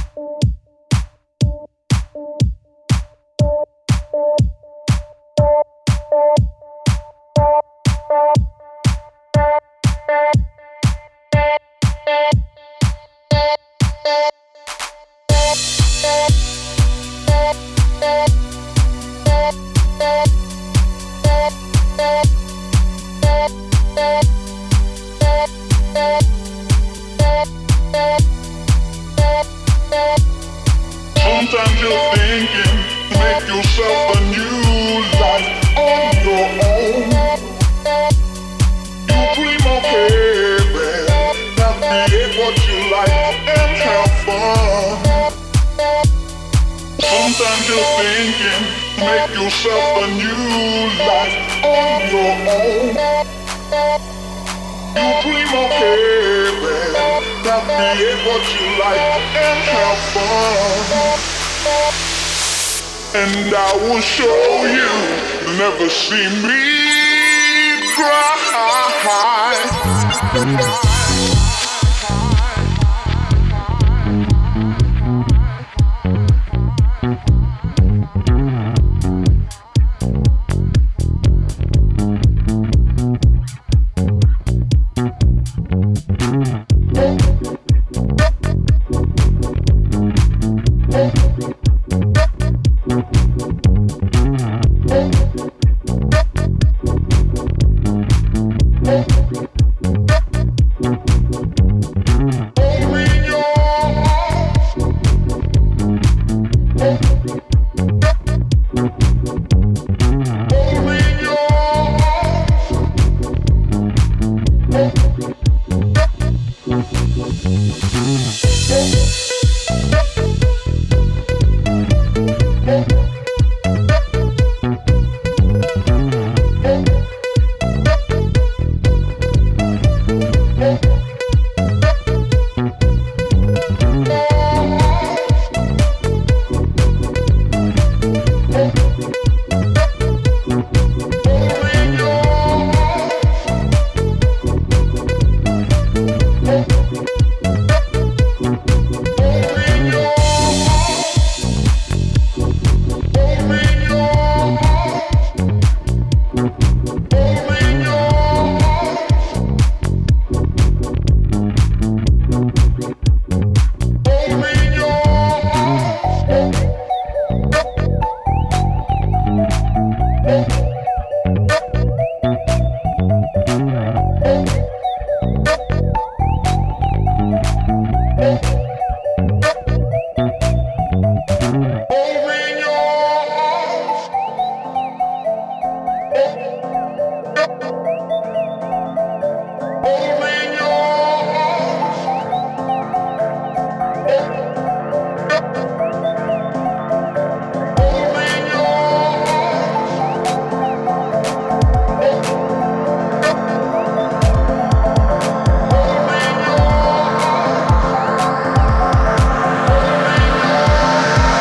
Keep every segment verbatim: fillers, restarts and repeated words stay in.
Sometimes you're thinking to make yourself a new life on your own. You dream of heaven, now create what you like and have fun. Sometimes you're thinking to make yourself a new life on your own. You dream of heaven, now create what you like and have fun. And I will show you, you'll never see me cry.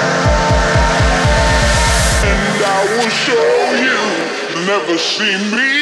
Show you, never see me